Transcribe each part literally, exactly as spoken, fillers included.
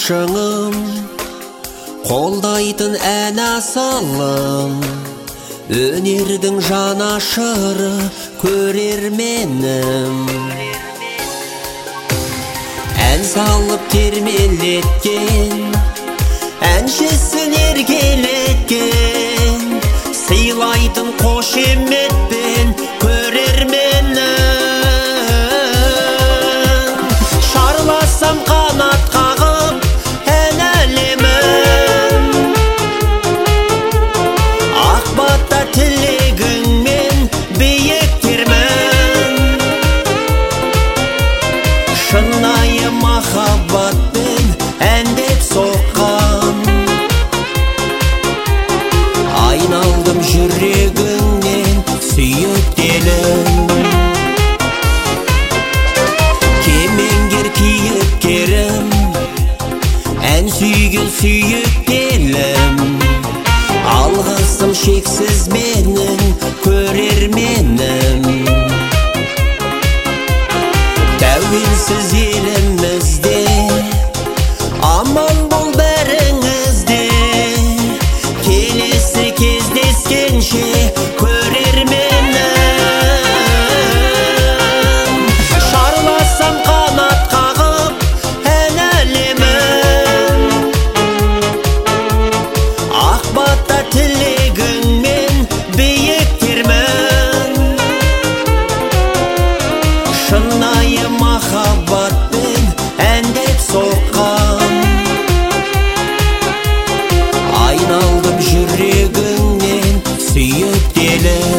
ғашығым, қолдайтын ән асылым, өнердің жанашыры көрерменім. Ән салып термелеткен, әншісін еркелеткен, сыйлайтын қошеметпен көрерменім. Шарласам қанат қағып ән әлемім, ақ бата тілегіңмен биіктермін. Шынайы махаббатпен әндеп соққан, айналдым жүрегіңнен сүйіктелім. Кемеңгер кейіпкерім, ән сүйген сүйіктелім. Алғысым шексіз менің көрерменім. Тәуелсіз елімізде аман бол бәріңізде, келесі кездескенше көрерменім. Шарласам қанат қағып ән әлемім, ақ бата тілегіңмен биіктермін. Шынайы махаббатпен әндеп соққан, айналдым жүрегіңнен сүйіктелім.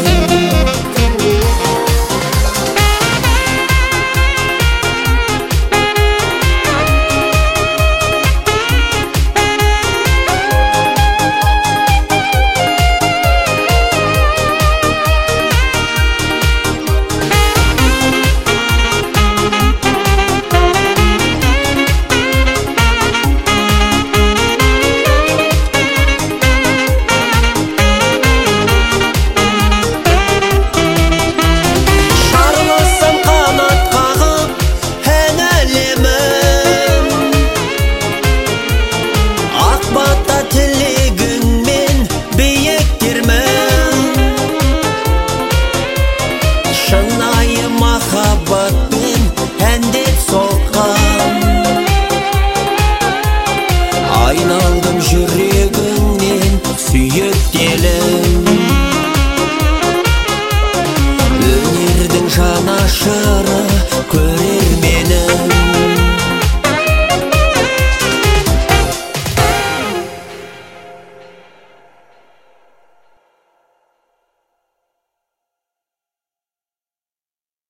Шынайы махаббатпен әндеп соққан, айналдым жүрегіңнен сүйіктелім.